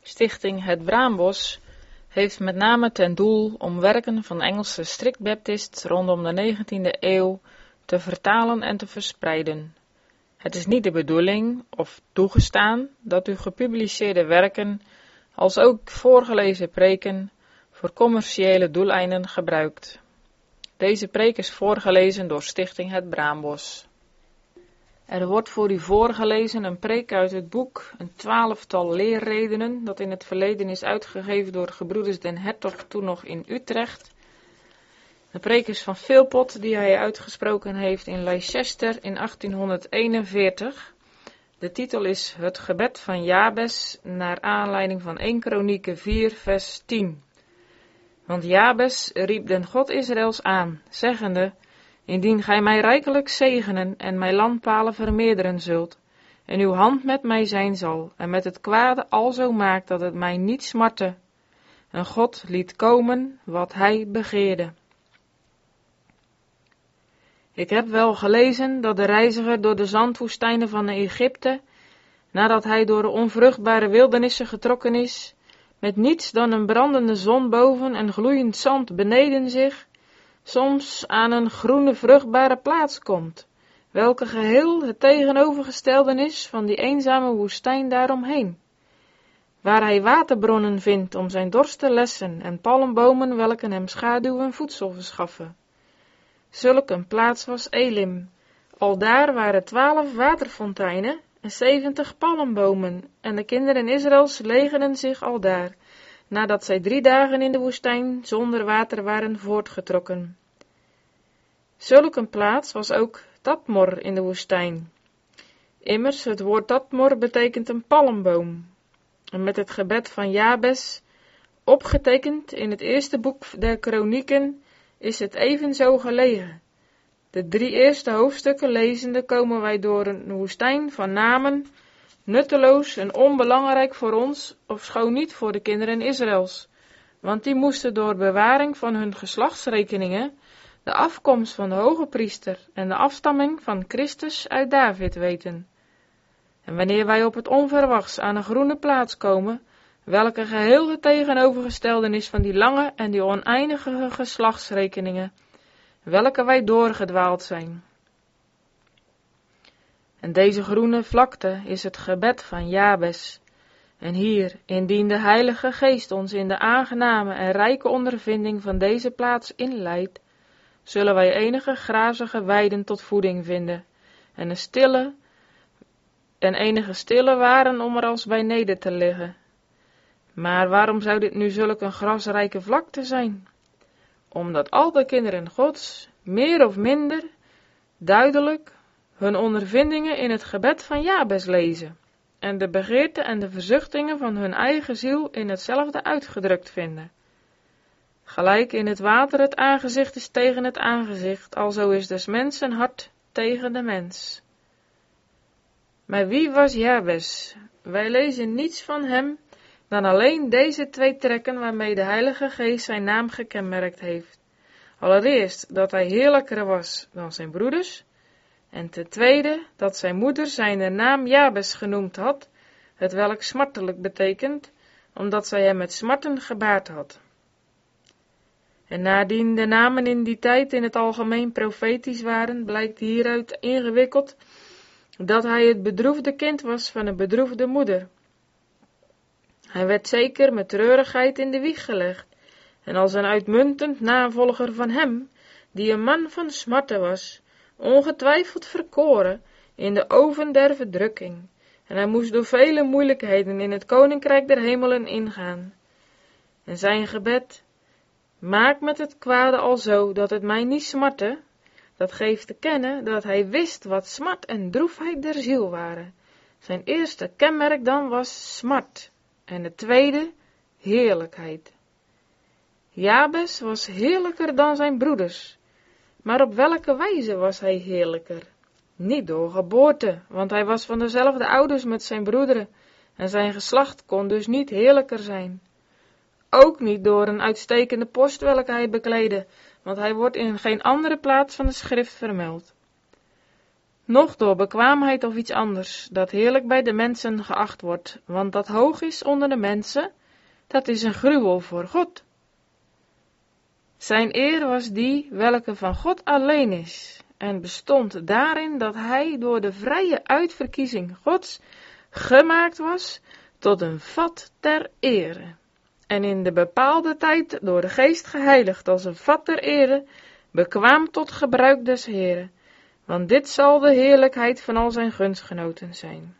Stichting Het Braambos heeft met name ten doel om werken van Engelse strict baptists rondom de 19e eeuw te vertalen en te verspreiden. Het is niet de bedoeling of toegestaan dat u gepubliceerde werken, als ook voorgelezen preken, voor commerciële doeleinden gebruikt. Deze preek is voorgelezen door Stichting Het Braambos. Er wordt voor u voorgelezen een preek uit het boek Een 12-tal leerredenen, dat in het verleden is uitgegeven door gebroeders Den Hertog, toen nog in Utrecht. De preek is van Philpot, die hij uitgesproken heeft in Leicester in 1841. De titel is Het gebed van Jabes, naar aanleiding van 1 Kronieken 4 vers 10. Want Jabes riep den God Israëls aan, zeggende: Indien gij mij rijkelijk zegenen en mijn landpalen vermeerderen zult, en uw hand met mij zijn zal, en met het kwade alzo maakt dat het mij niet smarte. En God liet komen wat hij begeerde. Ik heb wel gelezen dat de reiziger door de zandwoestijnen van Egypte, nadat hij door de onvruchtbare wildernissen getrokken is, met niets dan een brandende zon boven en gloeiend zand beneden zich, soms aan een groene vruchtbare plaats komt, welke geheel het tegenovergestelde is van die eenzame woestijn daaromheen, waar hij waterbronnen vindt om zijn dorst te lessen en palmbomen welke hem schaduw en voedsel verschaffen. Zulk een plaats was Elim. Aldaar waren 12 waterfonteinen en 70 palmbomen, en de kinderen Israëls legerden zich aldaar, nadat zij 3 dagen in de woestijn zonder water waren voortgetrokken. Zulk een plaats was ook Tadmor in de woestijn. Immers, het woord Tadmor betekent een palmboom. En met het gebed van Jabes, opgetekend in het eerste boek der Kronieken, is het evenzo gelegen. De 3 eerste hoofdstukken lezende komen wij door een woestijn van namen, nutteloos en onbelangrijk voor ons, ofschoon niet voor de kinderen Israëls, want die moesten door bewaring van hun geslachtsrekeningen de afkomst van de hoge priester en de afstamming van Christus uit David weten. En wanneer wij op het onverwachts aan een groene plaats komen, welke geheel het tegenovergestelde is van die lange en die oneindige geslachtsrekeningen, welke wij doorgedwaald zijn. En deze groene vlakte is het gebed van Jabes. En hier, indien de Heilige Geest ons in de aangename en rijke ondervinding van deze plaats inleidt, zullen wij enige grazige weiden tot voeding vinden, en enige stille waren om er als bij neder te liggen. Maar waarom zou dit nu zulk een grasrijke vlakte zijn? Omdat al de kinderen Gods, meer of minder, duidelijk, hun ondervindingen in het gebed van Jabes lezen, en de begeerte en de verzuchtingen van hun eigen ziel in hetzelfde uitgedrukt vinden. Gelijk in het water het aangezicht is tegen het aangezicht, alzo is des mensen hart tegen de mens. Maar wie was Jabes? Wij lezen niets van hem dan alleen deze 2 trekken waarmee de Heilige Geest zijn naam gekenmerkt heeft. Allereerst dat hij heerlijker was dan zijn broeders, en ten tweede dat zijn moeder zijn naam Jabes genoemd had, hetwelk smartelijk betekent, omdat zij hem met smarten gebaard had. En nadien de namen in die tijd in het algemeen profetisch waren, blijkt hieruit ingewikkeld dat hij het bedroefde kind was van een bedroefde moeder. Hij werd zeker met treurigheid in de wieg gelegd, en als een uitmuntend navolger van hem, die een man van smarten was, ongetwijfeld verkoren in de oven der verdrukking, en hij moest door vele moeilijkheden in het koninkrijk der hemelen ingaan. En zijn gebed: maak met het kwade alzo dat het mij niet smarte, dat geeft te kennen dat hij wist wat smart en droefheid der ziel waren. Zijn eerste kenmerk dan was smart, en het tweede heerlijkheid. Jabes was heerlijker dan zijn broeders, maar op welke wijze was hij heerlijker? Niet door geboorte, want hij was van dezelfde ouders met zijn broederen, en zijn geslacht kon dus niet heerlijker zijn. Ook niet door een uitstekende post welke hij bekleedde, want hij wordt in geen andere plaats van de schrift vermeld. noch door bekwaamheid of iets anders, dat heerlijk bij de mensen geacht wordt, want dat hoog is onder de mensen, dat is een gruwel voor God. Zijn eer was die welke van God alleen is, en bestond daarin dat hij door de vrije uitverkiezing Gods gemaakt was tot een vat ter ere, en in de bepaalde tijd door de Geest geheiligd als een vat ter ere, bekwaam tot gebruik des Heren, want dit zal de heerlijkheid van al zijn gunstgenoten zijn.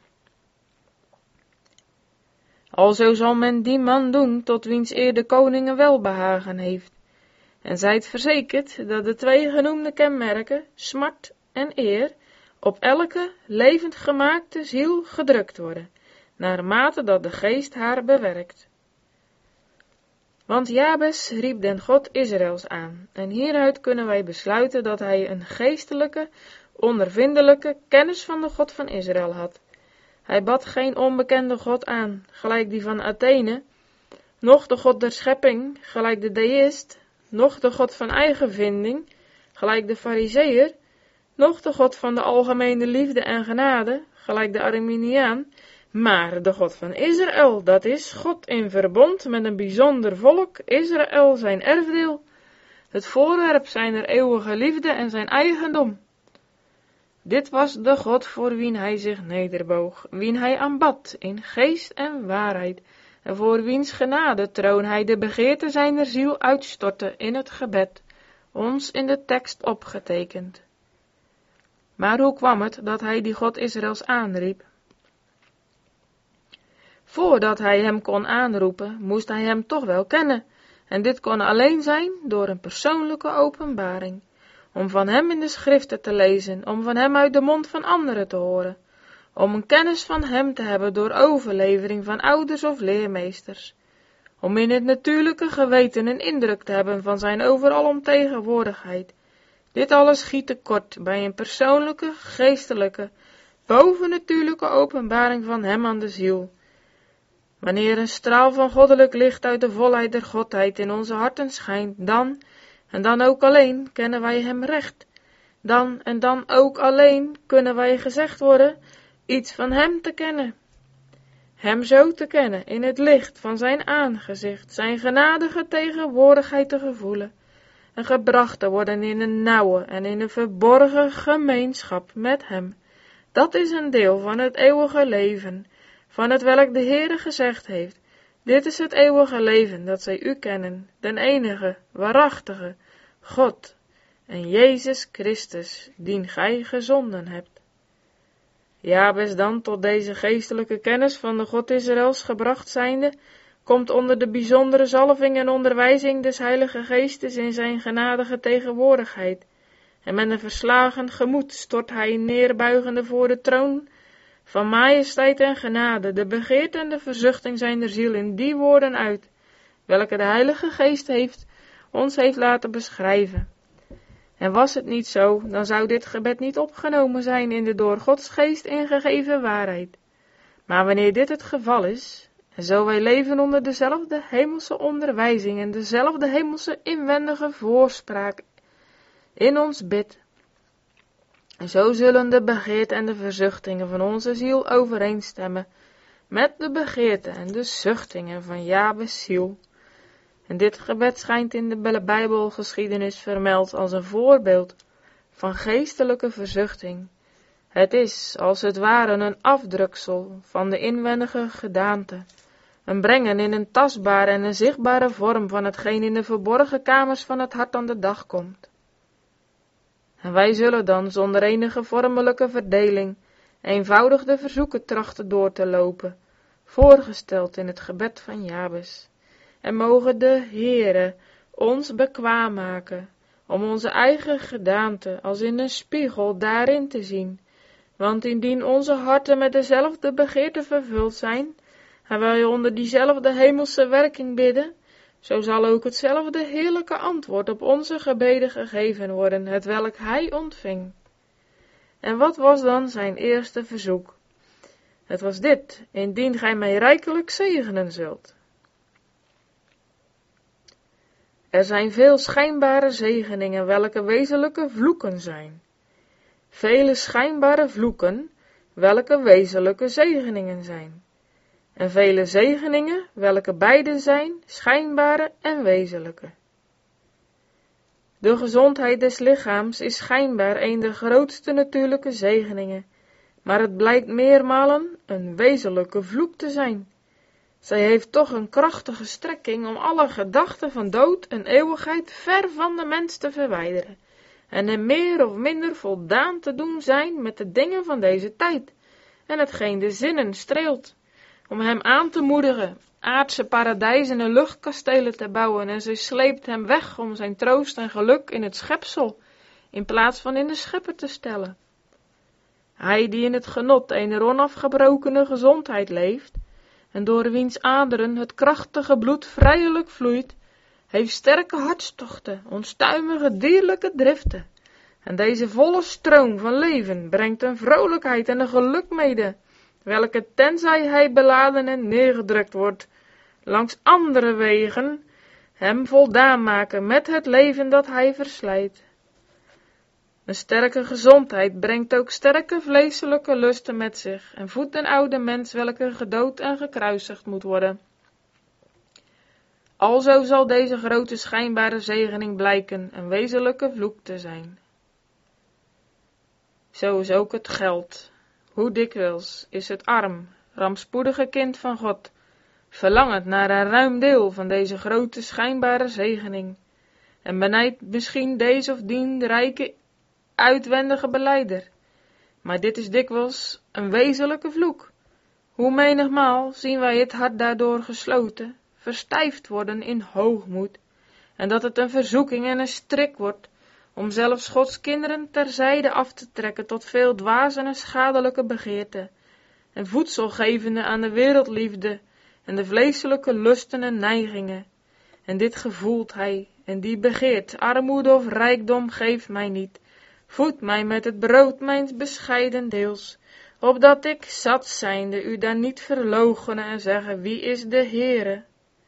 Alzo zal men die man doen, tot wiens eer de koningen welbehagen heeft, en zijt verzekerd dat de twee genoemde kenmerken, smart en eer, op elke levend gemaakte ziel gedrukt worden, naarmate dat de Geest haar bewerkt. Want Jabes riep den God Israëls aan, en hieruit kunnen wij besluiten dat hij een geestelijke, ondervindelijke kennis van de God van Israël had. Hij bad geen onbekende God aan, gelijk die van Athene, noch de God der schepping, gelijk de deïst, noch de God van eigen vinding, gelijk de Farizeeër, noch de God van de algemene liefde en genade, gelijk de Arminiaan, maar de God van Israël, dat is God in verbond met een bijzonder volk, Israël zijn erfdeel, het voorwerp zijner eeuwige liefde en zijn eigendom. Dit was de God voor wien hij zich nederboog, wien hij aanbad in geest en waarheid, en voor wiens genade troon hij de begeerte zijner ziel uitstortte in het gebed, ons in de tekst opgetekend. Maar hoe kwam het dat hij die God Israëls aanriep? Voordat hij hem kon aanroepen, moest hij hem toch wel kennen, en dit kon alleen zijn door een persoonlijke openbaring, om van hem in de schriften te lezen, om van hem uit de mond van anderen te horen, om een kennis van hem te hebben door overlevering van ouders of leermeesters, om in het natuurlijke geweten een indruk te hebben van zijn overalom tegenwoordigheid. Dit alles schiet tekort bij een persoonlijke, geestelijke, bovennatuurlijke openbaring van hem aan de ziel. Wanneer een straal van goddelijk licht uit de volheid der Godheid in onze harten schijnt, dan, en dan ook alleen, kennen wij hem recht. Dan en dan ook alleen kunnen wij gezegd worden iets van hem te kennen. Hem zo te kennen in het licht van zijn aangezicht, zijn genadige tegenwoordigheid te gevoelen, en gebracht te worden in een nauwe en in een verborgen gemeenschap met hem. Dat is een deel van het eeuwige leven, van het welk de Heere gezegd heeft: dit is het eeuwige leven, dat zij u kennen, den enige, waarachtige, God, en Jezus Christus, dien gij gezonden hebt. Jabes dan, tot deze geestelijke kennis van de God Israëls gebracht zijnde, komt onder de bijzondere zalving en onderwijzing des Heilige Geestes in zijn genadige tegenwoordigheid, en met een verslagen gemoed stort hij neerbuigende voor de troon van majesteit en genade de begeerte en de verzuchting zijner ziel in die woorden uit, welke de Heilige Geest ons heeft laten beschrijven. En was het niet zo, dan zou dit gebed niet opgenomen zijn in de door Gods Geest ingegeven waarheid. Maar wanneer dit het geval is, en zo wij leven onder dezelfde hemelse onderwijzing en dezelfde hemelse inwendige voorspraak in ons bid, en zo zullen de begeerte en de verzuchtingen van onze ziel overeenstemmen met de begeerte en de zuchtingen van Jabes ziel. En dit gebed schijnt in de Bijbelgeschiedenis vermeld als een voorbeeld van geestelijke verzuchting. Het is, als het ware, een afdruksel van de inwendige gedaante, een brengen in een tastbare en een zichtbare vorm van hetgeen in de verborgen kamers van het hart aan de dag komt. En wij zullen dan, zonder enige vormelijke verdeling, eenvoudig de verzoeken trachten door te lopen, voorgesteld in het gebed van Jabes. En mogen de Heere ons bekwaam maken, om onze eigen gedaante als in een spiegel daarin te zien. Want indien onze harten met dezelfde begeerte vervuld zijn, en wij onder diezelfde hemelse werking bidden, zo zal ook hetzelfde heerlijke antwoord op onze gebeden gegeven worden, hetwelk hij ontving. En wat was dan zijn eerste verzoek? Het was dit: indien gij mij rijkelijk zegenen zult. Er zijn veel schijnbare zegeningen, welke wezenlijke vloeken zijn. vele schijnbare vloeken, welke wezenlijke zegeningen zijn, en vele zegeningen, welke beide zijn, schijnbare en wezenlijke. De gezondheid des lichaams is schijnbaar een der grootste natuurlijke zegeningen, maar het blijkt meermalen een wezenlijke vloek te zijn. Zij heeft toch een krachtige strekking om alle gedachten van dood en eeuwigheid ver van de mens te verwijderen, en hem meer of minder voldaan te doen zijn met de dingen van deze tijd, en hetgeen de zinnen streelt, om hem aan te moedigen aardse paradijzen en luchtkastelen te bouwen, en zij sleept hem weg om zijn troost en geluk in het schepsel, in plaats van in de schepper te stellen. Hij die in het genot eener onafgebrokene gezondheid leeft, en door wiens aderen het krachtige bloed vrijelijk vloeit, heeft sterke hartstochten, onstuimige dierlijke driften, en deze volle stroom van leven brengt een vrolijkheid en een geluk mede, welke tenzij hij beladen en neergedrukt wordt, langs andere wegen hem voldaan maken met het leven dat hij verslijt. Een sterke gezondheid brengt ook sterke vleeselijke lusten met zich en voedt een oude mens welke gedood en gekruisigd moet worden. Alzo zal deze grote schijnbare zegening blijken een wezenlijke vloek te zijn. Zo is ook het geld. Hoe dikwijls is het arm, rampspoedige kind van God, verlangend naar een ruim deel van deze grote schijnbare zegening, en benijdt misschien deze of dien de rijke uitwendige belijder. Maar dit is dikwijls een wezenlijke vloek. Hoe menigmaal zien wij het hart daardoor gesloten, verstijfd worden in hoogmoed, en dat het een verzoeking en een strik wordt, om zelfs Gods kinderen terzijde af te trekken tot veel dwaze en schadelijke begeerten, en voedsel gevende aan de wereldliefde en de vleeselijke lusten en neigingen. En dit gevoelt hij, en die begeert, armoede of rijkdom geeft mij niet, voed mij met het brood mijns bescheiden deels, opdat ik, zat zijnde, u dan niet verloochenen en zeggen, wie is de Heere?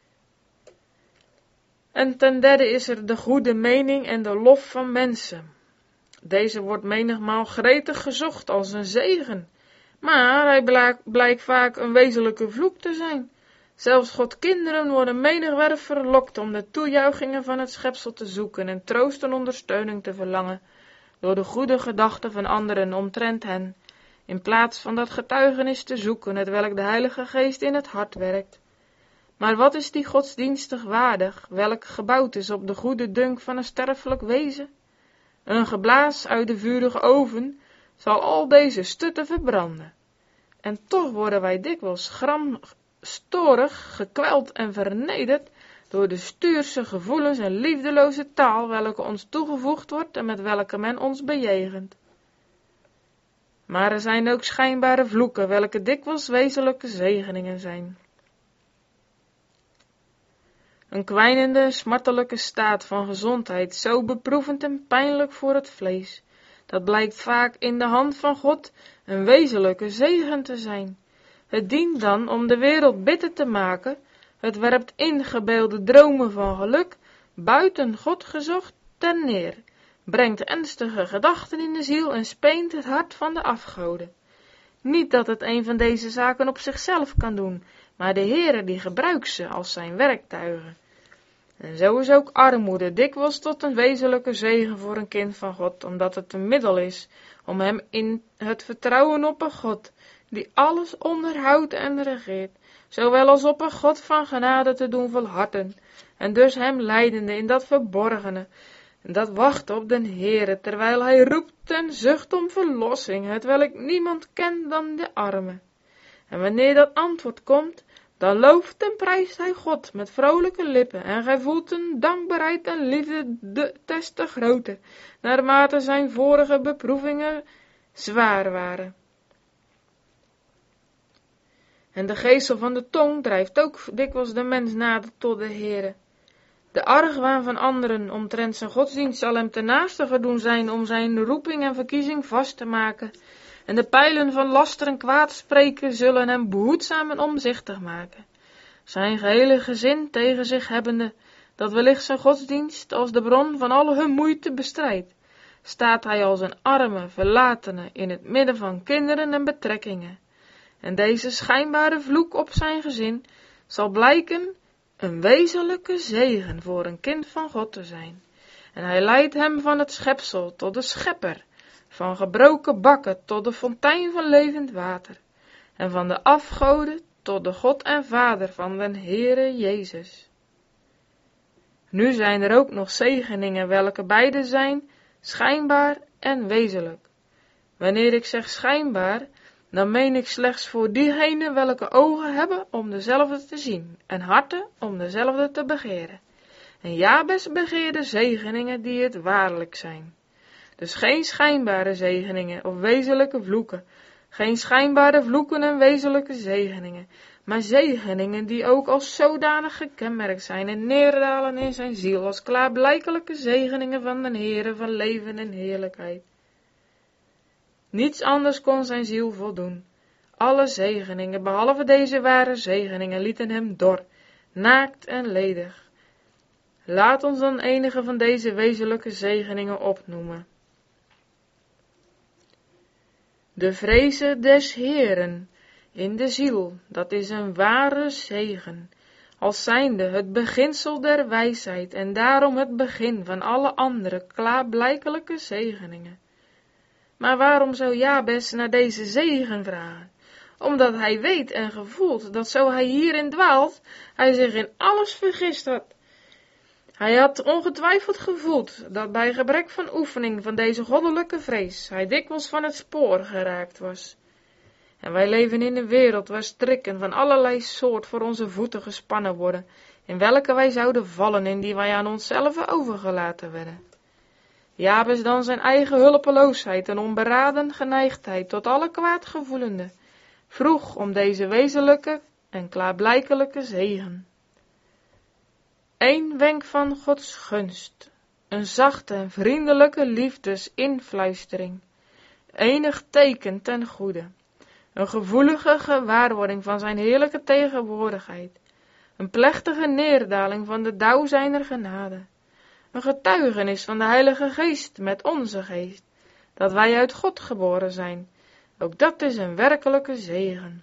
En ten derde is er de goede mening en de lof van mensen. Deze wordt menigmaal gretig gezocht als een zegen, maar hij blijkt vaak een wezenlijke vloek te zijn. Zelfs Gods kinderen worden menigwerf verlokt om de toejuichingen van het schepsel te zoeken en troost en ondersteuning te verlangen, door de goede gedachten van anderen omtrent hen, in plaats van dat getuigenis te zoeken, hetwelk de Heilige Geest in het hart werkt. Maar wat is die godsdienstig waardig, welk gebouwd is op de goede dunk van een sterfelijk wezen? Een geblaas uit de vurige oven zal al deze stutten verbranden. En toch worden wij dikwijls gramstorig, gekweld en vernederd door de stuurse gevoelens en liefdeloze taal, welke ons toegevoegd wordt en met welke men ons bejegent. Maar er zijn ook schijnbare vloeken, welke dikwijls wezenlijke zegeningen zijn. Een kwijnende, smartelijke staat van gezondheid, zo beproevend en pijnlijk voor het vlees, dat blijkt vaak in de hand van God een wezenlijke zegen te zijn. Het dient dan om de wereld bitter te maken, het werpt ingebeelde dromen van geluk, buiten God gezocht, ten neer, brengt ernstige gedachten in de ziel en speent het hart van de afgoden. Niet dat het een van deze zaken op zichzelf kan doen, maar de Heere die gebruikt ze als zijn werktuigen. En zo is ook armoede dikwijls tot een wezenlijke zegen voor een kind van God, omdat het een middel is om hem in het vertrouwen op een God, die alles onderhoudt en regeert, zowel als op een God van genade te doen volharden, en dus hem leidende in dat verborgene, en dat wacht op den Heere, terwijl hij roept en zucht om verlossing, hetwelk niemand kent dan de arme. En wanneer dat antwoord komt, dan looft en prijst hij God met vrolijke lippen, en gij voelt een dankbaarheid en liefde des te groter, naarmate zijn vorige beproevingen zwaar waren. En de geestel van de tong drijft ook dikwijls de mens nader tot de Heere. De argwaan van anderen omtrent zijn godsdienst zal hem ten naaste doen zijn om zijn roeping en verkiezing vast te maken, en de pijlen van laster en kwaadspreken zullen hem behoedzaam en omzichtig maken. Zijn gehele gezin tegen zich hebbende, dat wellicht zijn godsdienst als de bron van al hun moeite bestrijdt, staat hij als een arme verlatene in het midden van kinderen en betrekkingen. En deze schijnbare vloek op zijn gezin zal blijken een wezenlijke zegen voor een kind van God te zijn. En hij leidt hem van het schepsel tot de schepper, van gebroken bakken tot de fontein van levend water, en van de afgoden tot de God en Vader van den Heere Jezus. Nu zijn er ook nog zegeningen, welke beide zijn schijnbaar en wezenlijk. Wanneer ik zeg schijnbaar, dan meen ik slechts voor diegenen welke ogen hebben om dezelfde te zien, en harten om dezelfde te begeren. En Jabes begeerde zegeningen die het waarlijk zijn. Dus geen schijnbare zegeningen of wezenlijke vloeken, geen schijnbare vloeken en wezenlijke zegeningen, maar zegeningen die ook als zodanig gekenmerkt zijn en neerdalen in zijn ziel als klaarblijkelijke zegeningen van den Heere van leven en heerlijkheid. Niets anders kon zijn ziel voldoen. Alle zegeningen, behalve deze ware zegeningen, lieten hem dor, naakt en ledig. Laat ons dan enige van deze wezenlijke zegeningen opnoemen. De vreze des Heeren in de ziel, dat is een ware zegen, als zijnde het beginsel der wijsheid en daarom het begin van alle andere klaarblijkelijke zegeningen. Maar waarom zou Jabes naar deze zegen vragen? Omdat hij weet en gevoelt dat zo hij hierin dwaalt, hij zich in alles vergist had. Hij had ongetwijfeld gevoeld dat bij gebrek van oefening van deze goddelijke vrees hij dikwijls van het spoor geraakt was. En wij leven in een wereld waar strikken van allerlei soort voor onze voeten gespannen worden, in welke wij zouden vallen, indien wij aan onszelf overgelaten werden. Jabes dan zijn eigen hulpeloosheid en onberaden geneigdheid tot alle kwaad gevoelende, vroeg om deze wezenlijke en klaarblijkelijke zegen. Eén wenk van Gods gunst, een zachte en vriendelijke liefdesinfluistering, enig teken ten goede, een gevoelige gewaarwording van zijn heerlijke tegenwoordigheid, een plechtige neerdaling van de dauw zijner genade, een getuigenis van de Heilige Geest met onze geest, dat wij uit God geboren zijn, ook dat is een werkelijke zegen.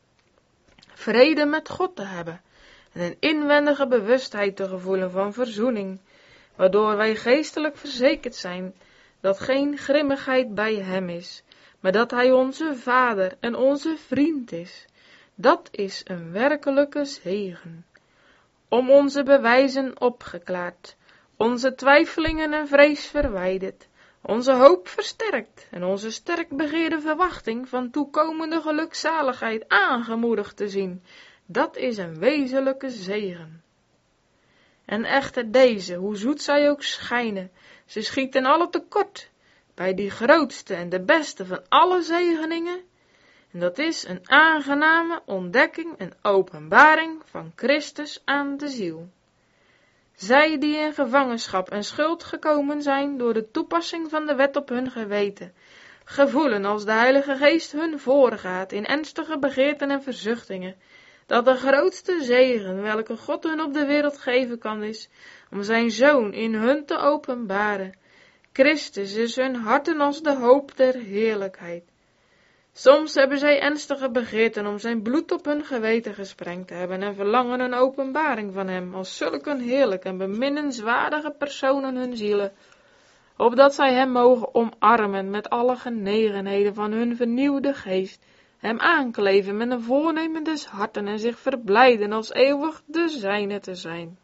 Vrede met God te hebben, en een inwendige bewustheid te gevoelen van verzoening, waardoor wij geestelijk verzekerd zijn dat geen grimmigheid bij hem is, maar dat hij onze Vader en onze vriend is. Dat is een werkelijke zegen. Om onze bewijzen opgeklaard, onze twijfelingen en vrees verwijderd, onze hoop versterkt en onze sterk begeerde verwachting van toekomende gelukzaligheid aangemoedigd te zien, dat is een wezenlijke zegen. En echter deze, hoe zoet zij ook schijnen, ze schieten alle tekort bij die grootste en de beste van alle zegeningen, en dat is een aangename ontdekking en openbaring van Christus aan de ziel. Zij die in gevangenschap en schuld gekomen zijn door de toepassing van de wet op hun geweten, gevoelen als de Heilige Geest hun voorgaat in ernstige begeerten en verzuchtingen, dat de grootste zegen welke God hun op de wereld geven kan is, om zijn Zoon in hun te openbaren. Christus is hun harten als de hoop der heerlijkheid. Soms hebben zij ernstige begeerten om zijn bloed op hun geweten gesprengd te hebben en verlangen een openbaring van hem als zulke een heerlijk en beminnenswaardige persoon in hun zielen, opdat zij hem mogen omarmen met alle genegenheden van hun vernieuwde geest, hem aankleven met een voornemen des harten en zich verblijden als eeuwig de zijne te zijn.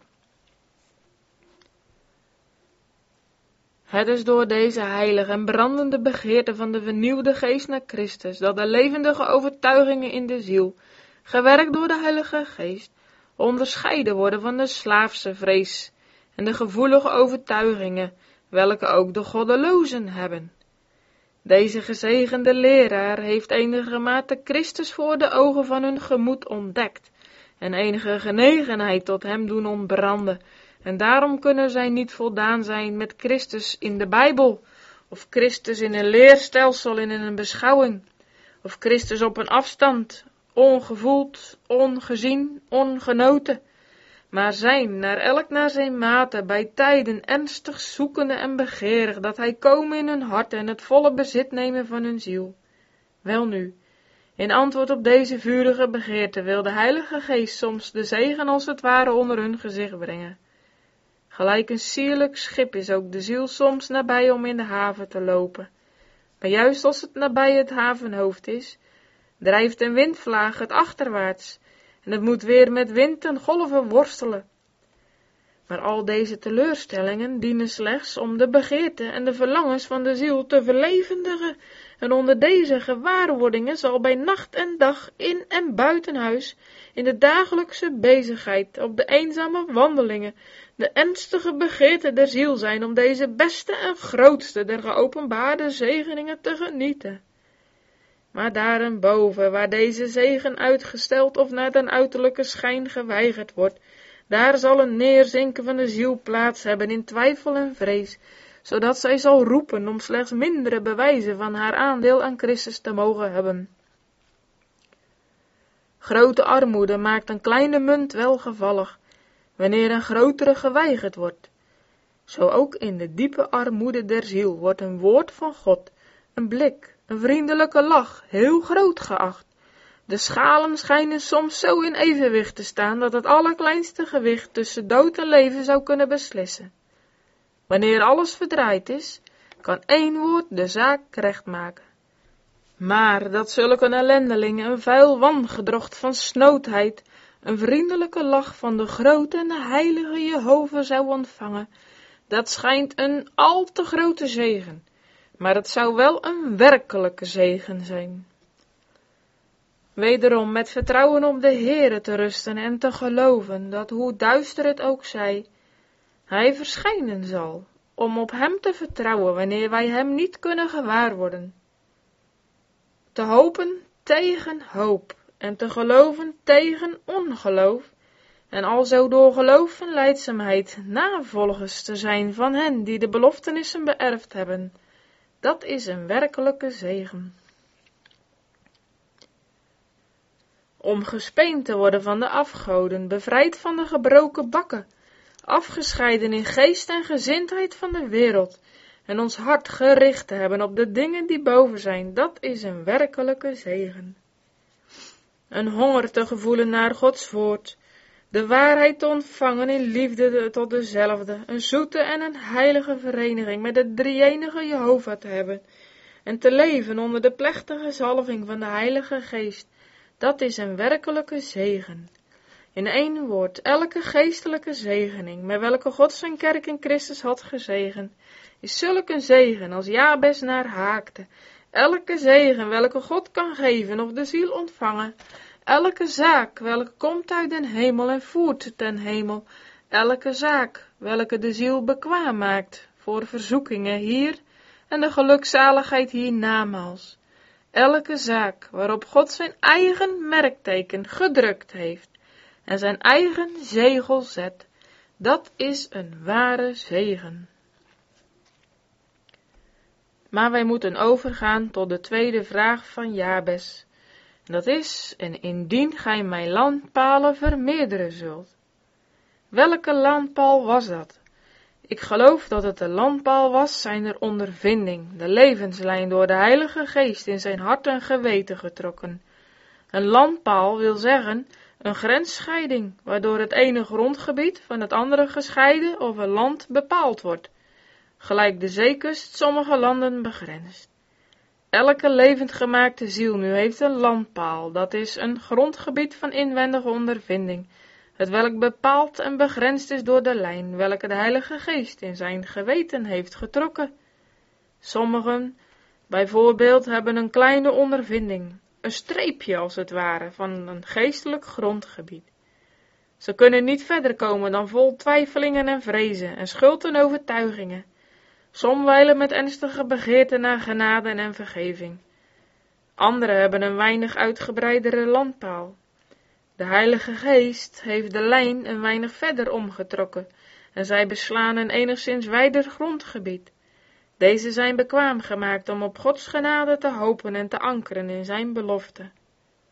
Het is door deze heilige en brandende begeerte van de vernieuwde geest naar Christus, dat de levendige overtuigingen in de ziel, gewerkt door de Heilige Geest, onderscheiden worden van de slaafse vrees en de gevoelige overtuigingen, welke ook de goddelozen hebben. Deze gezegende leraar heeft enige mate Christus voor de ogen van hun gemoed ontdekt en enige genegenheid tot hem doen ontbranden, en daarom kunnen zij niet voldaan zijn met Christus in de Bijbel, of Christus in een leerstelsel en in een beschouwing, of Christus op een afstand, ongevoeld, ongezien, ongenoten, maar zijn naar zijn mate bij tijden ernstig zoekende en begeerig, dat hij komen in hun hart en het volle bezit nemen van hun ziel. Welnu, in antwoord op deze vurige begeerte wil de Heilige Geest soms de zegen als het ware onder hun gezicht brengen. Gelijk een sierlijk schip is ook de ziel soms nabij om in de haven te lopen. Maar juist als het nabij het havenhoofd is, drijft een windvlaag het achterwaarts en het moet weer met wind en golven worstelen. Maar al deze teleurstellingen dienen slechts om de begeerte en de verlangens van de ziel te verlevendigen, en onder deze gewaarwordingen zal bij nacht en dag, in en buiten huis, in de dagelijkse bezigheid, op de eenzame wandelingen, de ernstige begeerte der ziel zijn om deze beste en grootste der geopenbaarde zegeningen te genieten. Maar daarenboven, waar deze zegen uitgesteld of naar den uiterlijke schijn geweigerd wordt, daar zal een neerzinken van de ziel plaats hebben in twijfel en vrees, zodat zij zal roepen om slechts mindere bewijzen van haar aandeel aan Christus te mogen hebben. Grote armoede maakt een kleine munt welgevallig, wanneer een grotere geweigerd wordt. Zo ook in de diepe armoede der ziel wordt een woord van God, een blik, een vriendelijke lach heel groot geacht. De schalen schijnen soms zo in evenwicht te staan, dat het allerkleinste gewicht tussen dood en leven zou kunnen beslissen. Wanneer alles verdraaid is, kan één woord de zaak recht maken. Maar dat zulke een ellendeling een vuil wangedrocht van snoodheid een vriendelijke lach van de grote en de heilige Jehovah zou ontvangen, dat schijnt een al te grote zegen, maar het zou wel een werkelijke zegen zijn. Wederom met vertrouwen op de Heere te rusten en te geloven, dat hoe duister het ook zij, hij verschijnen zal, om op hem te vertrouwen wanneer wij hem niet kunnen gewaarworden. Te hopen tegen hoop en te geloven tegen ongeloof, en alzo door geloof en lijdzaamheid navolgers te zijn van hen die de beloftenissen beërfd hebben, dat is een werkelijke zegen. Om gespeend te worden van de afgoden, bevrijd van de gebroken bakken, afgescheiden in geest en gezindheid van de wereld, en ons hart gericht te hebben op de dingen die boven zijn, dat is een werkelijke zegen. Een honger te gevoelen naar Gods woord, de waarheid te ontvangen in liefde tot dezelfde, een zoete en een heilige vereniging met de drie-enige Jehovah te hebben, en te leven onder de plechtige zalving van de Heilige Geest, dat is een werkelijke zegen. In één woord, elke geestelijke zegening, met welke God zijn kerk in Christus had gezegend, is zulk een zegen als Jabes naar haakte. Elke zegen welke God kan geven of de ziel ontvangen, elke zaak welke komt uit den hemel en voert ten hemel, elke zaak welke de ziel bekwaam maakt voor verzoekingen hier en de gelukzaligheid hiernamaals. Elke zaak waarop God zijn eigen merkteken gedrukt heeft en zijn eigen zegel zet, dat is een ware zegen. Maar wij moeten overgaan tot de tweede vraag van Jabes. Dat is, en indien gij mijn landpalen vermeerderen zult. Welke landpaal was dat? Ik geloof dat het de landpaal was zijner ondervinding, de levenslijn door de Heilige Geest in zijn hart en geweten getrokken. Een landpaal wil zeggen een grensscheiding, waardoor het ene grondgebied van het andere gescheiden of een land bepaald wordt, gelijk de zeekust sommige landen begrenst. Elke levend gemaakte ziel nu heeft een landpaal, dat is een grondgebied van inwendige ondervinding, hetwelk bepaald en begrensd is door de lijn, welke de Heilige Geest in zijn geweten heeft getrokken. Sommigen, bijvoorbeeld, hebben een kleine ondervinding, een streepje als het ware, van een geestelijk grondgebied. Ze kunnen niet verder komen dan vol twijfelingen en vrezen en schuld en overtuigingen, somwijlen met ernstige begeerte naar genade en vergeving. Anderen hebben een weinig uitgebreidere landpaal. De Heilige Geest heeft de lijn een weinig verder omgetrokken en zij beslaan een enigszins wijder grondgebied. Deze zijn bekwaam gemaakt om op Gods genade te hopen en te ankeren in zijn belofte.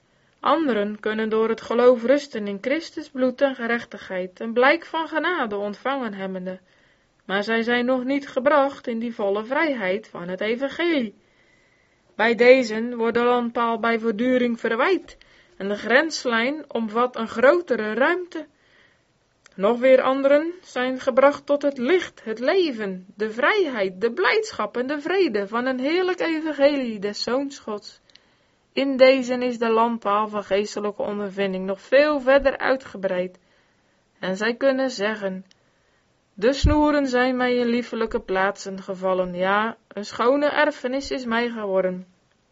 Anderen kunnen door het geloof rusten in Christus bloed en gerechtigheid, een blijk van genade ontvangen hebbende, maar zij zijn nog niet gebracht in die volle vrijheid van het evangelie. Bij dezen wordt de landpaal bij voortduring verwijt, en de grenslijn omvat een grotere ruimte. Nog weer anderen zijn gebracht tot het licht, het leven, de vrijheid, de blijdschap en de vrede van een heerlijk evangelie des Zoons Gods. In deze is de landpaal van geestelijke ondervinding nog veel verder uitgebreid. En zij kunnen zeggen, de snoeren zijn mij in liefelijke plaatsen gevallen, ja, een schone erfenis is mij geworden.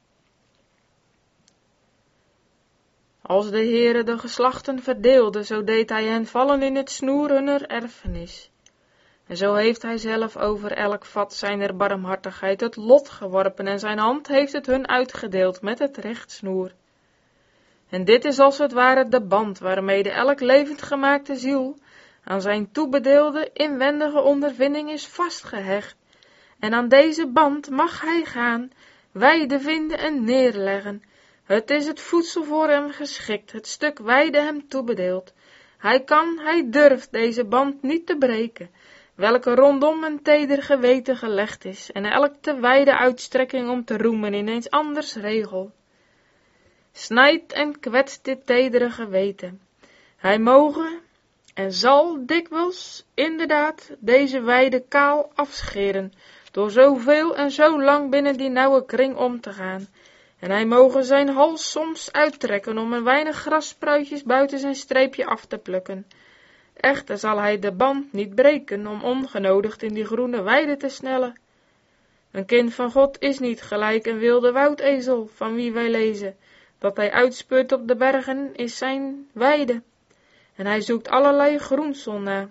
Als de Heere de geslachten verdeelde, zo deed hij hen vallen in het snoer hunner erfenis. En zo heeft hij zelf over elk vat zijner barmhartigheid het lot geworpen, en zijn hand heeft het hun uitgedeeld met het rechtsnoer. En dit is als het ware de band, waarmede elk levend gemaakte ziel aan zijn toebedeelde inwendige ondervinding is vastgehecht. En aan deze band mag hij gaan, weide vinden en neerleggen. Het is het voedsel voor hem geschikt, het stuk weide hem toebedeeld. Hij durft deze band niet te breken, welke rondom een teder geweten gelegd is, en elk te wijde uitstrekking om te roemen in eens anders regel. Snijdt en kwetst dit tedere geweten. Hij moge en zal dikwijls, inderdaad, deze weide kaal afscheren, door zoveel en zo lang binnen die nauwe kring om te gaan. En hij moge zijn hals soms uittrekken om een weinig grasspruitjes buiten zijn streepje af te plukken. Echter zal hij de band niet breken om ongenodigd in die groene weide te snellen. Een kind van God is niet gelijk een wilde woudezel, van wie wij lezen, dat hij uitspeurt op de bergen is zijn weide, en hij zoekt allerlei groensel na.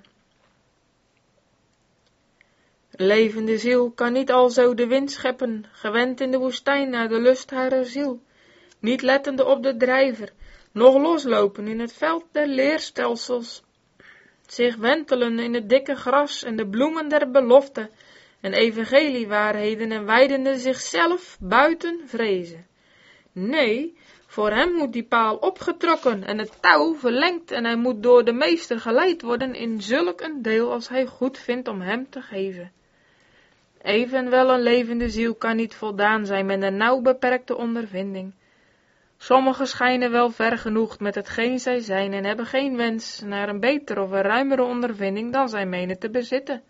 Levende ziel kan niet alzo de wind scheppen, gewend in de woestijn naar de lust harer ziel, niet lettende op de drijver, noch loslopen in het veld der leerstelsels, zich wentelen in het dikke gras en de bloemen der belofte, en evangeliewaarheden en wijdende zichzelf buiten vrezen. Nee, voor hem moet die paal opgetrokken en het touw verlengd, en hij moet door de meester geleid worden in zulk een deel als hij goed vindt om hem te geven. Evenwel een levende ziel kan niet voldaan zijn met een nauw beperkte ondervinding. Sommigen schijnen wel vergenoegd met hetgeen zij zijn en hebben geen wens naar een betere of een ruimere ondervinding dan zij menen te bezitten.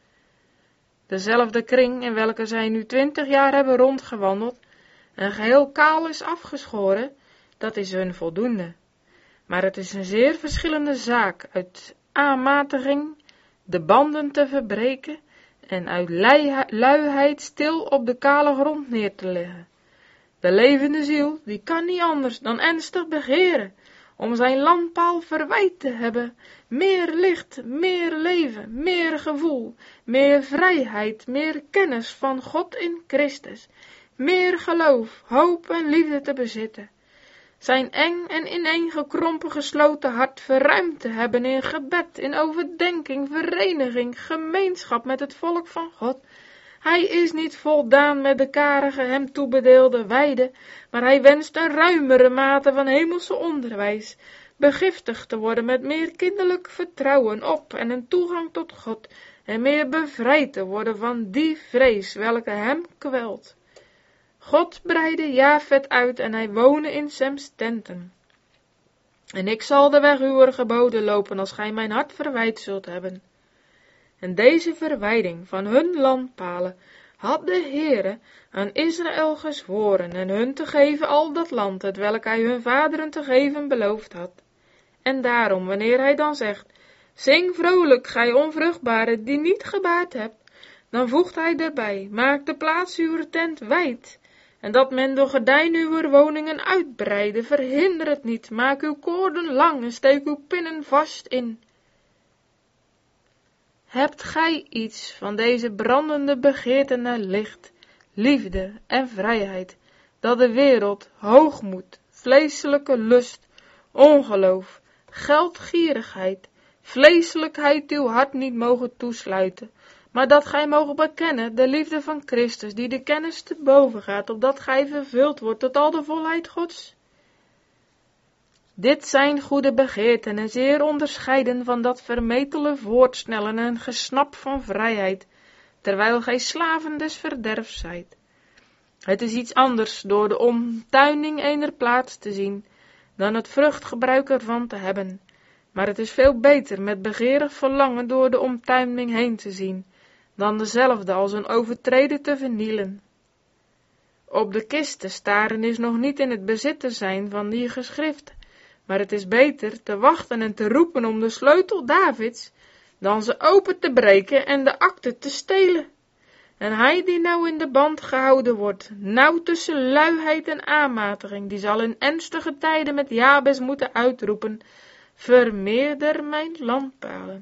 Dezelfde kring in welke zij nu 20 jaar hebben rondgewandeld en geheel kaal is afgeschoren, dat is hun voldoende. Maar het is een zeer verschillende zaak uit aanmatiging de banden te verbreken en uit luiheid stil op de kale grond neer te leggen. De levende ziel, die kan niet anders dan ernstig begeren, om zijn landpaal verwijt te hebben, meer licht, meer leven, meer gevoel, meer vrijheid, meer kennis van God in Christus, meer geloof, hoop en liefde te bezitten. Zijn eng en ineengekrompen gesloten hart verruimd te hebben in gebed, in overdenking, vereniging, gemeenschap met het volk van God. Hij is niet voldaan met de karige hem toebedeelde weide, maar hij wenst een ruimere mate van hemelse onderwijs, begiftigd te worden met meer kinderlijk vertrouwen op en een toegang tot God, en meer bevrijd te worden van die vrees welke hem kwelt. God breidde Jafet uit en hij woonde in Sems tenten. En ik zal de weg uwer geboden lopen als gij mijn hart verwijd zult hebben. En deze verwijding van hun landpalen had de Heere aan Israël gezworen en hun te geven al dat land, het welk hij hun vaderen te geven beloofd had. En daarom, wanneer hij dan zegt, zing vrolijk, gij onvruchtbare die niet gebaard hebt, dan voegt hij erbij, maak de plaats uwer tent wijd, en dat men door gordijn uwer woningen uitbreide, verhinder het niet, maak uw koorden lang en steek uw pinnen vast in. Hebt gij iets van deze brandende begeerte naar licht, liefde en vrijheid, dat de wereld, hoogmoed, vleeselijke lust, ongeloof, geldgierigheid, vleeselijkheid uw hart niet mogen toesluiten, maar dat gij mogen bekennen de liefde van Christus, die de kennis te boven gaat, opdat gij vervuld wordt tot al de volheid Gods? Dit zijn goede begeerten en zeer onderscheiden van dat vermetele voortsnellen en gesnap van vrijheid, terwijl gij slaven des verderfs zijt. Het is iets anders door de omtuining ener plaats te zien, dan het vruchtgebruik ervan te hebben, maar het is veel beter met begeerig verlangen door de omtuining heen te zien, dan dezelfde als een overtreden te vernielen. Op de kist te staren is nog niet in het bezit te zijn van die geschrift, maar het is beter te wachten en te roepen om de sleutel Davids, dan ze open te breken en de akte te stelen. En hij die nou in de band gehouden wordt, nou tussen luiheid en aanmatiging, die zal in ernstige tijden met Jabes moeten uitroepen, vermeerder mijn landpalen.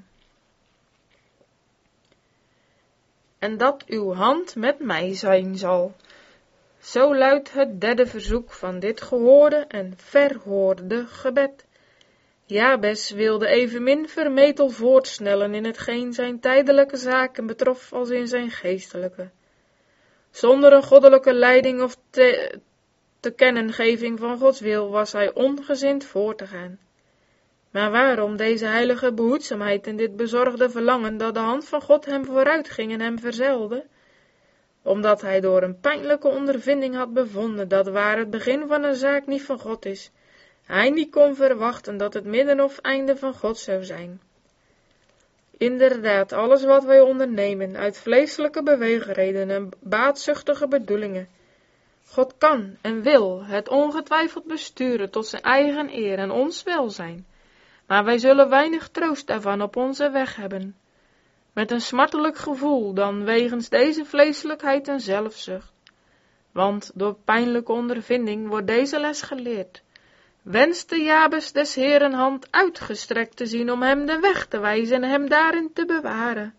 En dat uw hand met mij zijn zal. Zo luidt het derde verzoek van dit gehoorde en verhoorde gebed. Jabes wilde evenmin vermetel voortsnellen in hetgeen zijn tijdelijke zaken betrof als in zijn geestelijke. Zonder een goddelijke leiding of te kennengeving van Gods wil was hij ongezind voor te gaan. Maar waarom deze heilige behoedzaamheid en dit bezorgde verlangen dat de hand van God hem vooruit ging en hem verzelde? Omdat hij door een pijnlijke ondervinding had bevonden dat waar het begin van een zaak niet van God is, hij niet kon verwachten dat het midden of einde van God zou zijn. Inderdaad, alles wat wij ondernemen uit vleeselijke beweegredenen en baatzuchtige bedoelingen, God kan en wil het ongetwijfeld besturen tot zijn eigen eer en ons welzijn, maar wij zullen weinig troost daarvan op onze weg hebben, met een smartelijk gevoel dan wegens deze vleeselijkheid en zelfzucht. Want door pijnlijke ondervinding wordt deze les geleerd. Wenste Jabes des Heeren hand uitgestrekt te zien om hem de weg te wijzen en hem daarin te bewaren.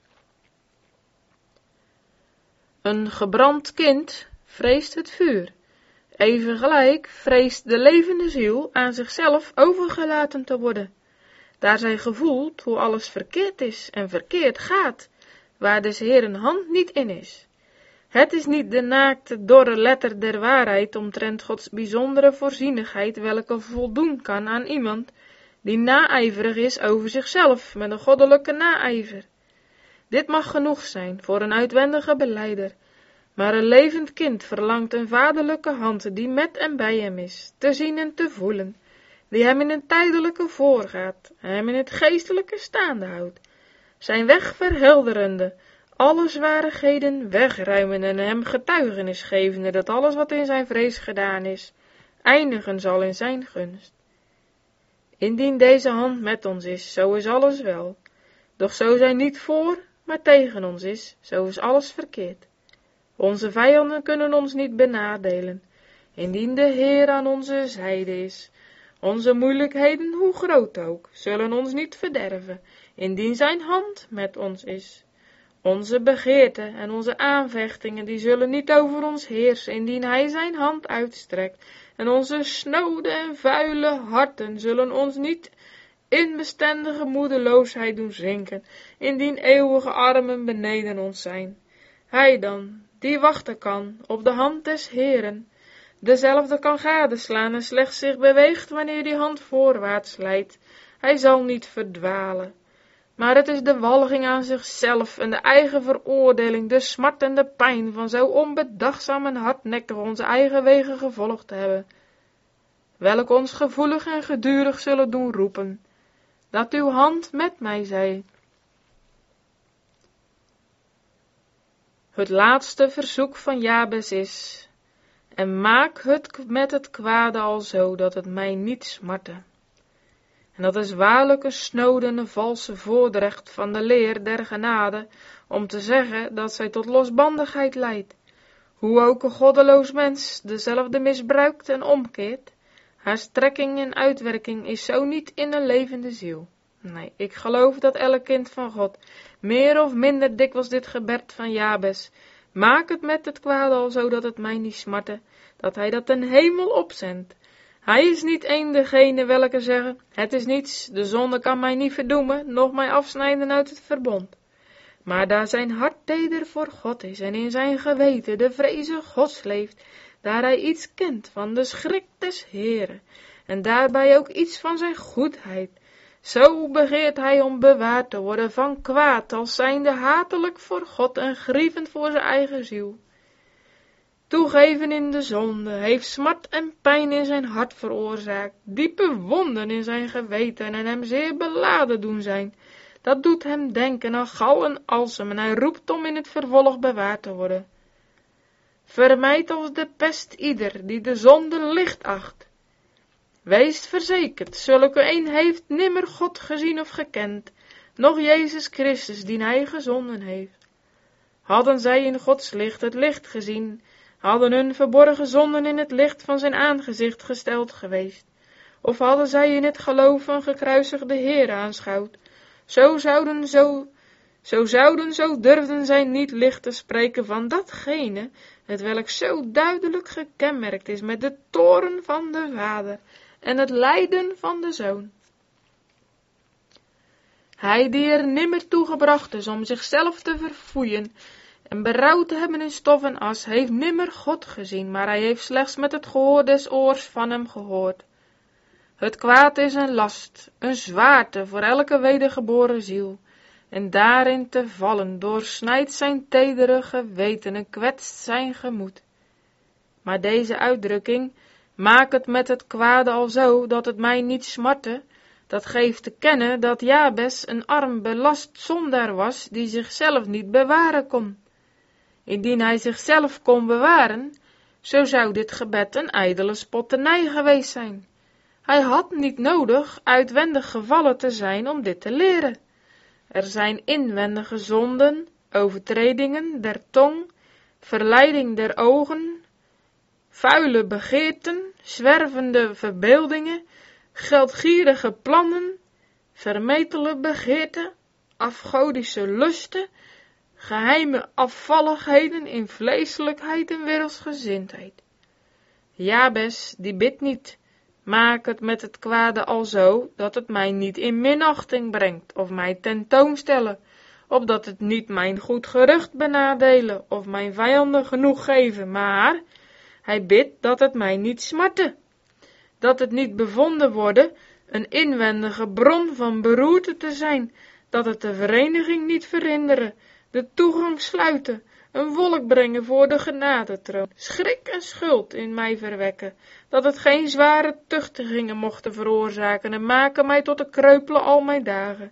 Een gebrand kind vreest het vuur, even gelijk vreest de levende ziel aan zichzelf overgelaten te worden, daar zij gevoelt hoe alles verkeerd is en verkeerd gaat, waar des Heeren hand niet in is. Het is niet de naakte, dorre letter der waarheid omtrent Gods bijzondere voorzienigheid, welke voldoen kan aan iemand die naijverig is over zichzelf met een goddelijke naijver. Dit mag genoeg zijn voor een uitwendige belijder, maar een levend kind verlangt een vaderlijke hand die met en bij hem is, te zien en te voelen, die hem in een tijdelijke voorgaat, hem in het geestelijke staande houdt, zijn weg verhelderende, alle zwarigheden wegruimen en hem getuigenis gevende dat alles wat in zijn vrees gedaan is, eindigen zal in zijn gunst. Indien deze hand met ons is, zo is alles wel, doch zo zij niet voor, maar tegen ons is, zo is alles verkeerd. Onze vijanden kunnen ons niet benadelen, indien de Heer aan onze zijde is. Onze moeilijkheden, hoe groot ook, zullen ons niet verderven, indien zijn hand met ons is. Onze begeerten en onze aanvechtingen, die zullen niet over ons heersen, indien hij zijn hand uitstrekt, en onze snode en vuile harten zullen ons niet in bestendige moedeloosheid doen zinken, indien eeuwige armen beneden ons zijn. Hij dan, die wachten kan op de hand des Heeren, dezelfde kan gadeslaan en slechts zich beweegt wanneer die hand voorwaarts leidt. Hij zal niet verdwalen. Maar het is de walging aan zichzelf en de eigen veroordeling, de smart en de pijn van zo onbedachtzaam en hardnekkig onze eigen wegen gevolgd te hebben, welke ons gevoelig en gedurig zullen doen roepen, dat uw hand met mij zij. Het laatste verzoek van Jabes is, en maak het met het kwade al zo, dat het mij niet smarte. En dat is waarlijk een snode en valse voordrecht van de leer der genade, om te zeggen dat zij tot losbandigheid leidt. Hoe ook een goddeloos mens dezelfde misbruikt en omkeert, haar strekking en uitwerking is zo niet in een levende ziel. Nee, ik geloof dat elk kind van God, meer of minder dikwijls dit gebed van Jabes, maak het met het kwade al zo dat het mij niet smarte, dat hij dat ten hemel opzendt. Hij is niet een degene welke zeggen, het is niets, de zonde kan mij niet verdoemen, noch mij afsnijden uit het verbond. Maar daar zijn hart teder voor God is en in zijn geweten de vreze Gods leeft, daar hij iets kent van de schrik des Heeren, en daarbij ook iets van zijn goedheid. Zo begeert hij om bewaard te worden van kwaad, als zijnde hatelijk voor God en grievend voor zijn eigen ziel. Toegeven in de zonde heeft smart en pijn in zijn hart veroorzaakt, diepe wonden in zijn geweten en hem zeer beladen doen zijn. Dat doet hem denken aan gal en alsem en hij roept om in het vervolg bewaard te worden. Vermijd als de pest ieder die de zonde licht acht. Wees verzekerd, zulke een heeft nimmer God gezien of gekend, noch Jezus Christus die hij gezonden heeft. Hadden zij in Gods licht het licht gezien, hadden hun verborgen zonden in het licht van zijn aangezicht gesteld geweest, of hadden zij in het geloof van gekruisigde Heer aanschouwd, zo durfden zij niet licht te spreken van datgene, hetwelk zo duidelijk gekenmerkt is met de toorn van de Vader en het lijden van de Zoon. Hij die er nimmer toe gebracht is om zichzelf te verfoeien en berouw te hebben in stof en as, heeft nimmer God gezien, maar hij heeft slechts met het gehoor des oors van hem gehoord. Het kwaad is een last, een zwaarte voor elke wedergeboren ziel, en daarin te vallen doorsnijdt zijn tedere geweten en kwetst zijn gemoed. Maar deze uitdrukking, maak het met het kwade al zo, dat het mij niet smarte, dat geeft te kennen dat Jabes een arm belast zondaar was, die zichzelf niet bewaren kon. Indien hij zichzelf kon bewaren, zo zou dit gebed een ijdele spotternij geweest zijn. Hij had niet nodig uitwendig gevallen te zijn om dit te leren. Er zijn inwendige zonden, overtredingen der tong, verleiding der ogen, vuile begeerten, zwervende verbeeldingen, geldgierige plannen, vermetele begeerten, afgodische lusten, geheime afvalligheden in vleeselijkheid en wereldsgezindheid. Jabes, die bidt niet, maak het met het kwade al zo, dat het mij niet in minachting brengt, of mij tentoonstellen, opdat het niet mijn goed gerucht benadelen, of mijn vijanden genoeg geven, maar hij bidt dat het mij niet smarte, dat het niet bevonden worden een inwendige bron van beroerte te zijn, dat het de vereniging niet verhinderen, de toegang sluiten, een wolk brengen voor de genadetroon, schrik en schuld in mij verwekken, dat het geen zware tuchtigingen mochten veroorzaken en maken mij tot de kreupelen al mijn dagen.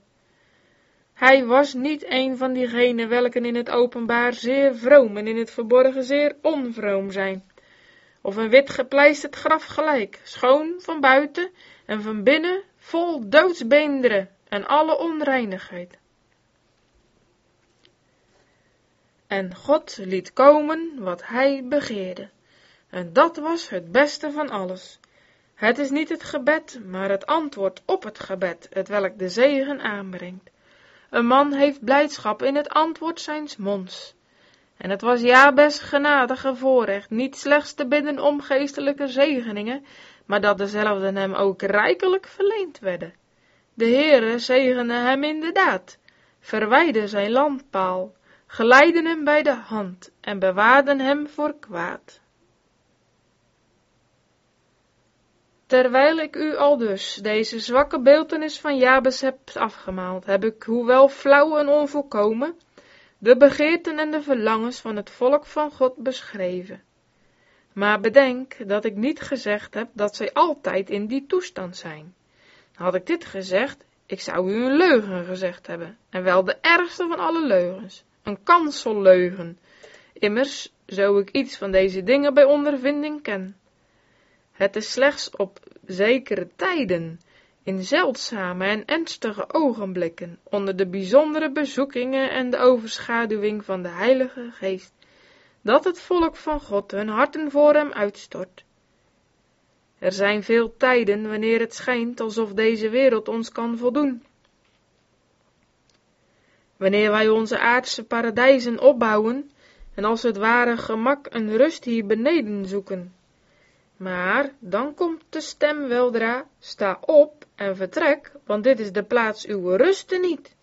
Hij was niet een van diegenen welken in het openbaar zeer vroom en in het verborgen zeer onvroom zijn, of een wit gepleisterd graf gelijk, schoon van buiten en van binnen vol doodsbeenderen en alle onreinigheid. En God liet komen wat hij begeerde, en dat was het beste van alles. Het is niet het gebed, maar het antwoord op het gebed, hetwelk de zegen aanbrengt. Een man heeft blijdschap in het antwoord zijns monds. En het was Jabes genadige voorrecht, niet slechts te bidden om geestelijke zegeningen, maar dat dezelfde hem ook rijkelijk verleend werden. De Heere zegende hem inderdaad, verwijdde zijn landpaal, geleidden hem bij de hand en bewaarden hem voor kwaad. Terwijl ik u aldus deze zwakke beeltenis van Jabes heb afgemaald, heb ik, hoewel flauw en onvolkomen, de begeerten en de verlangens van het volk van God beschreven. Maar bedenk dat ik niet gezegd heb dat zij altijd in die toestand zijn. Had ik dit gezegd, ik zou u een leugen gezegd hebben, en wel de ergste van alle leugens, een kanselleugen. Immers, zo ik iets van deze dingen bij ondervinding ken. Het is slechts op zekere tijden, in zeldzame en ernstige ogenblikken, onder de bijzondere bezoekingen en de overschaduwing van de Heilige Geest, dat het volk van God hun harten voor hem uitstort. Er zijn veel tijden wanneer het schijnt alsof deze wereld ons kan voldoen. Wanneer wij onze aardse paradijzen opbouwen en als het ware gemak en rust hier beneden zoeken. Maar dan komt de stem weldra, sta op en vertrek, want dit is de plaats uw rusten niet.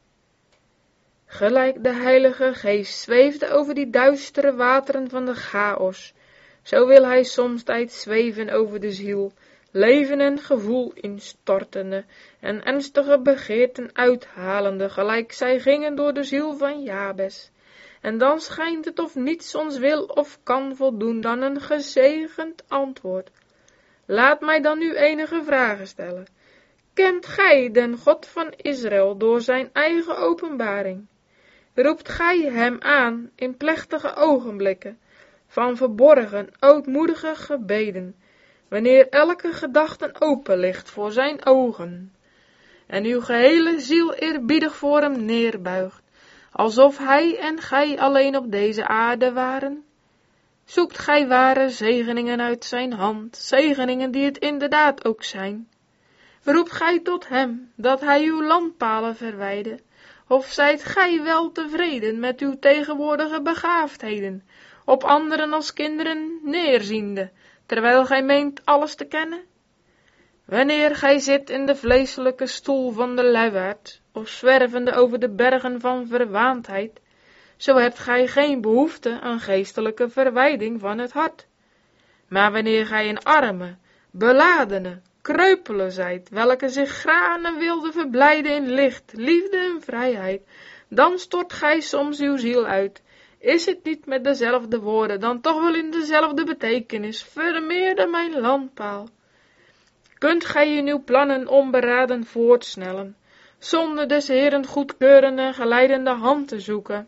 Gelijk de Heilige Geest zweefde over die duistere wateren van de chaos, zo wil hij soms tijd zweven over de ziel, leven en gevoel instortende en ernstige begeerten uithalende, gelijk zij gingen door de ziel van Jabes. En dan schijnt het of niets ons wil of kan voldoen dan een gezegend antwoord. Laat mij dan nu enige vragen stellen. Kent gij den God van Israël door zijn eigen openbaring? Roept gij hem aan in plechtige ogenblikken, van verborgen, ootmoedige gebeden, wanneer elke gedachte open ligt voor zijn ogen, en uw gehele ziel eerbiedig voor hem neerbuigt, alsof hij en gij alleen op deze aarde waren? Zoekt gij ware zegeningen uit zijn hand, zegeningen die het inderdaad ook zijn? Roept gij tot hem, dat hij uw landpalen verwijde, of zijt gij wel tevreden met uw tegenwoordige begaafdheden, op anderen als kinderen neerziende, terwijl gij meent alles te kennen? Wanneer gij zit in de vleeselijke stoel van de luiaard, of zwervende over de bergen van verwaandheid, zo hebt gij geen behoefte aan geestelijke verwijding van het hart. Maar wanneer gij een arme, beladene, kreupele zijt, welke zich graag wilde verblijden in licht, liefde en vrijheid, dan stort gij soms uw ziel uit. Is het niet met dezelfde woorden, dan toch wel in dezelfde betekenis, vermeerder mijn landpaal. Kunt gij in uw plannen onberaden voortsnellen, zonder des Heeren goedkeurende en geleidende hand te zoeken?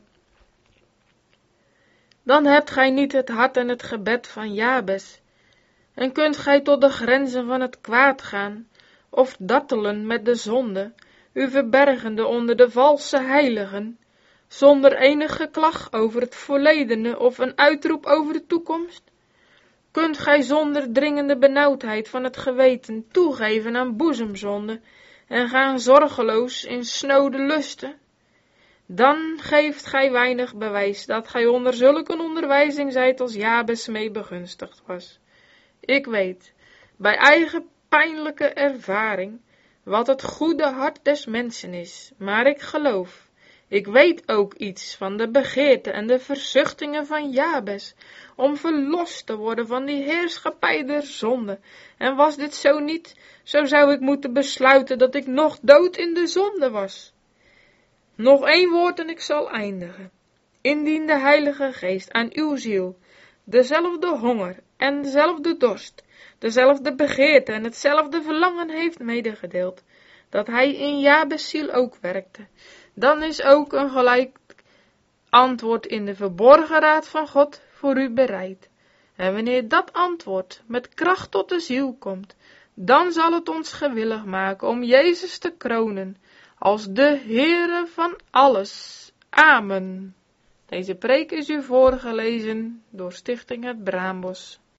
Dan hebt gij niet het hart en het gebed van Jabes, en kunt gij tot de grenzen van het kwaad gaan, of dartelen met de zonde, u verbergende onder de valse heiligen, zonder enig geklag over het verledene of een uitroep over de toekomst? Kunt gij zonder dringende benauwdheid van het geweten toegeven aan boezemzonde en gaan zorgeloos in snode lusten? Dan geeft gij weinig bewijs dat gij onder zulke onderwijzing zijt als Jabes mee begunstigd was. Ik weet, bij eigen pijnlijke ervaring, wat het goede hart des mensen is, maar ik weet ook iets van de begeerte en de verzuchtingen van Jabes, om verlost te worden van die heerschappij der zonde. En was dit zo niet, zo zou ik moeten besluiten dat ik nog dood in de zonde was. Nog één woord en ik zal eindigen. Indien de Heilige Geest aan uw ziel dezelfde honger en dezelfde dorst, dezelfde begeerte en hetzelfde verlangen heeft medegedeeld, dat hij in Jabes ziel ook werkte, dan is ook een gelijk antwoord in de verborgen raad van God voor u bereid. En wanneer dat antwoord met kracht tot de ziel komt, dan zal het ons gewillig maken om Jezus te kronen als de Heere van alles. Amen. Deze preek is u voorgelezen door Stichting Het Braambos.